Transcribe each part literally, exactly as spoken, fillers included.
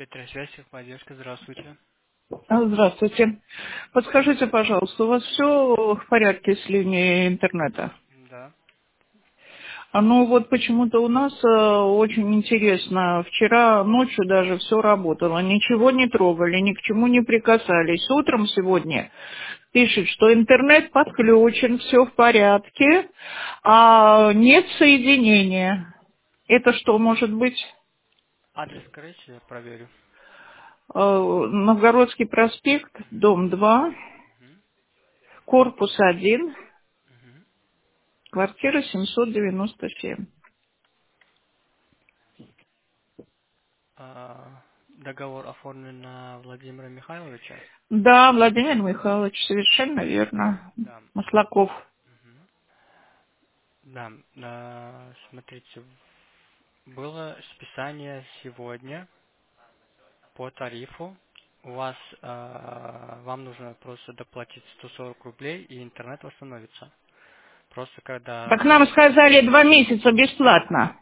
Петросвязь, поддержка, здравствуйте. А, Здравствуйте. Подскажите, пожалуйста, у вас все в порядке с линией интернета? Да. А ну вот почему-то у нас э, очень интересно. Вчера ночью даже все работало. Ничего не трогали, ни к чему не прикасались. Утром сегодня пишет, что интернет подключен, все в порядке, а нет соединения. Это что может быть? Адрес скажите, я проверю. Э, Новгородский проспект, дом два, Мгм. корпус один, Мгм. квартира семьсот девяносто семь. А, договор оформлен на Владимира Михайловича? Да, Владимир Михайлович, совершенно верно. Да. Маслаков. Мгм. Да. а, смотрите, было списание сегодня по тарифу. У вас, а, вам нужно просто доплатить сто сорок рублей, и интернет восстановится. Просто Так когда нам сказали два месяца бесплатно.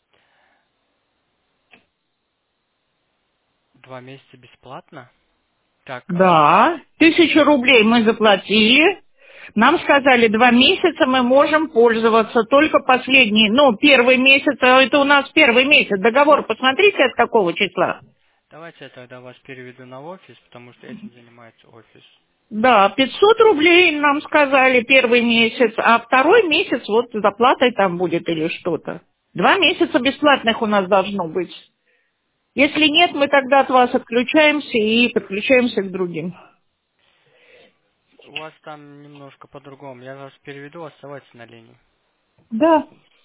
два месяца бесплатно, так, а, Да, тысячу рублей мы заплатили. Нам сказали, два месяца мы можем пользоваться, только последний, ну, первый месяц, а это у нас первый месяц. Договор, посмотрите, от какого числа. давайте я тогда вас переведу на офис, потому что этим занимается офис. Да, пятьсот рублей нам сказали первый месяц, а второй месяц вот с заплатой там будет или что-то. Два месяца бесплатных у нас должно быть. Если нет, мы тогда от вас отключаемся и подключаемся к другим. У вас там немножко по-другому. Я вас переведу, оставайтесь на линии. Да.